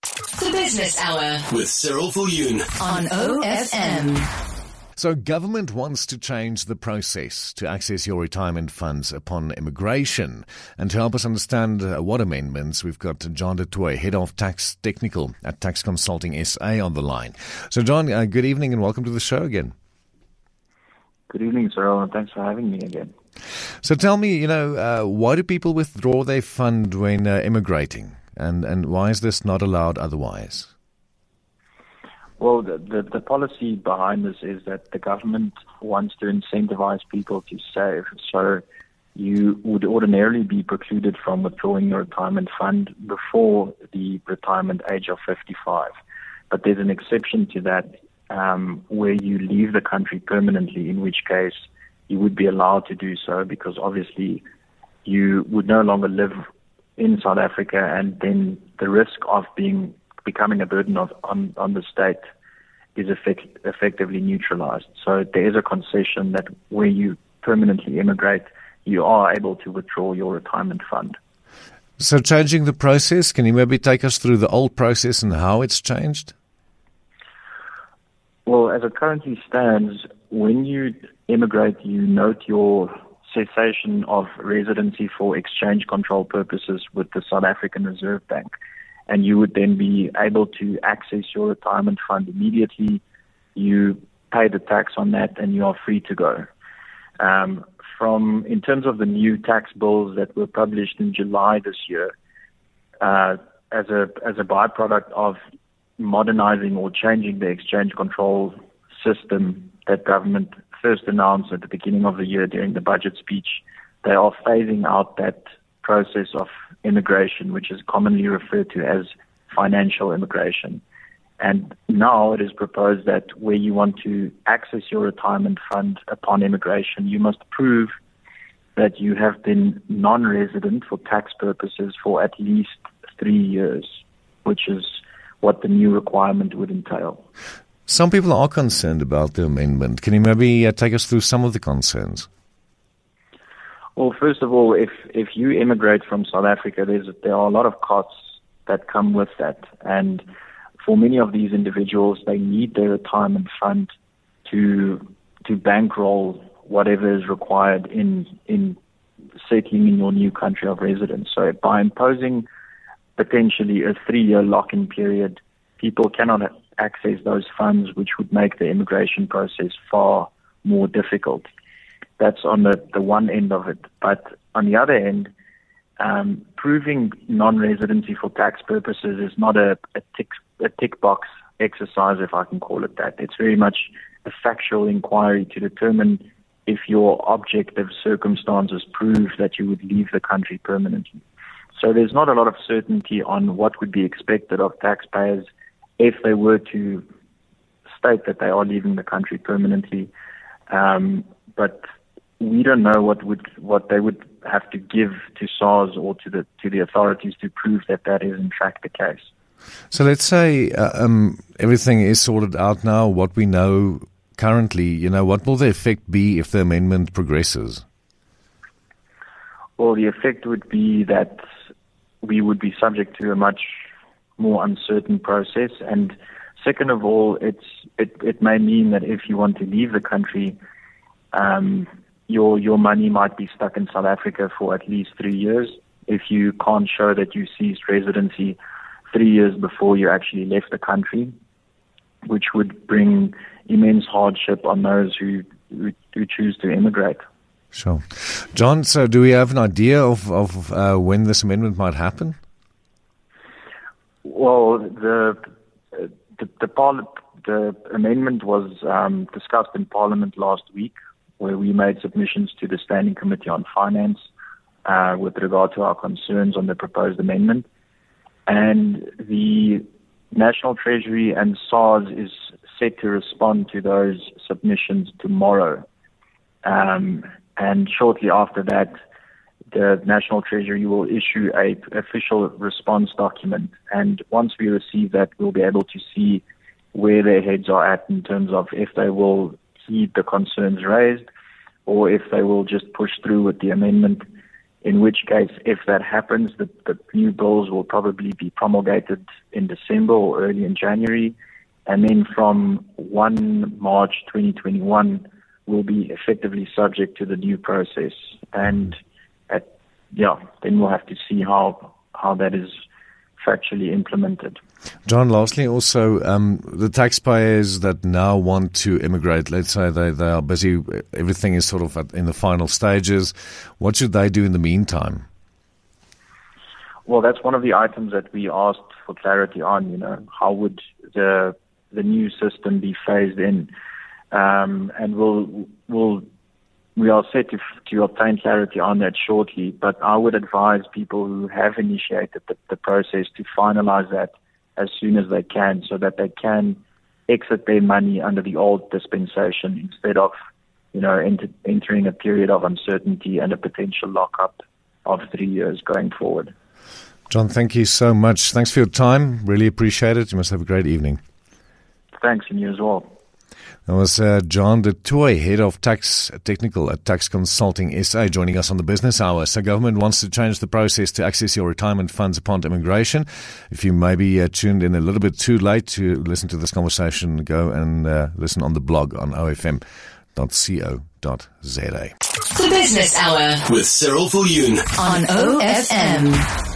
The Business Hour with Cyril Viljoen on OFM. So government wants to change the process to access your retirement funds upon immigration. And to help us understand what amendments, we've got John du Toit, Head of Tax Technical at Tax Consulting SA on the line. So John, good evening and welcome to the show again. Good evening, Cyril, and thanks for having me again. So tell me, why do people withdraw their fund when immigrating? And why is this not allowed otherwise? Well, the policy behind this is that the government wants to incentivize people to save. So you would ordinarily be precluded from withdrawing your retirement fund before the retirement age of 55. But there's an exception to that where you leave the country permanently, in which case you would be allowed to do so because obviously you would no longer live in South Africa, and then the risk of becoming a burden on the state is effectively neutralized. So there is a concession that where you permanently immigrate, you are able to withdraw your retirement fund. So changing the process, can you maybe take us through the old process and how it's changed? Well, as it currently stands, when you immigrate, you note your cessation of residency for exchange control purposes with the South African Reserve Bank. And you would then be able to access your retirement fund immediately. You pay the tax on that and you are free to go. In terms of the new tax bills that were published in July this year, as a byproduct of modernizing or changing the exchange control system that government first announced at the beginning of the year during the budget speech, they are phasing out that process of immigration, which is commonly referred to as financial immigration. And now it is proposed that where you want to access your retirement fund upon immigration, you must prove that you have been non-resident for tax purposes for at least 3 years, which is what the new requirement would entail. Some people are concerned about the amendment. Can you maybe take us through some of the concerns? Well, first of all, if you immigrate from South Africa, there are a lot of costs that come with that. And for many of these individuals, they need their retirement fund to bankroll whatever is required in settling in your new country of residence. So by imposing potentially a 3-year lock-in period, people cannot access those funds, which would make the immigration process far more difficult. That's on the one end of it. But on the other end, proving non-residency for tax purposes is not a tick box exercise, if I can call it that. It's very much a factual inquiry to determine if your objective circumstances prove that you would leave the country permanently. So there's not a lot of certainty on what would be expected of taxpayers if they were to state that they are leaving the country permanently. But we don't know what they would have to give to SARS or to the authorities to prove that is in fact the case. So let's say everything is sorted out now, what we know currently, what will the effect be if the amendment progresses? Well, the effect would be that we would be subject to a much more uncertain process. And second of all, it may mean that if you want to leave the country, your money might be stuck in South Africa for at least 3 years if you can't show that you ceased residency 3 years before you actually left the country, which would bring immense hardship on those who choose to immigrate. Sure. John, so do we have an idea of when this amendment might happen? Well, the amendment was discussed in Parliament last week, where we made submissions to the Standing Committee on Finance with regard to our concerns on the proposed amendment. And the National Treasury and SARS is set to respond to those submissions tomorrow. And shortly after that, the National Treasury will issue an official response document. And once we receive that, we'll be able to see where their heads are at in terms of if they will heed the concerns raised or if they will just push through with the amendment in which case, if that happens, the new bills will probably be promulgated in December or early in January. And then from 1 March 2021, will be effectively subject to the new process. And then we'll have to see how that is factually implemented. John, lastly, also the taxpayers that now want to immigrate, let's say they are busy, everything is sort of in the final stages. What should they do in the meantime? Well, that's one of the items that we asked for clarity on. How would the new system be phased in? And we are set to obtain clarity on that shortly, but I would advise people who have initiated the process to finalize that as soon as they can, so that they can exit their money under the old dispensation instead of, entering a period of uncertainty and a potential lockup of 3 years going forward. John, thank you so much. Thanks for your time. Really appreciate it. You must have a great evening. Thanks, and you as well. That was John du Toit, Head of Tax Technical at Tax Consulting SA, joining us on the Business Hour. So government wants to change the process to access your retirement funds upon immigration. If you may be tuned in a little bit too late to listen to this conversation, go and listen on the blog on ofm.co.za. The Business Hour with Cyril Viljoen on OFM.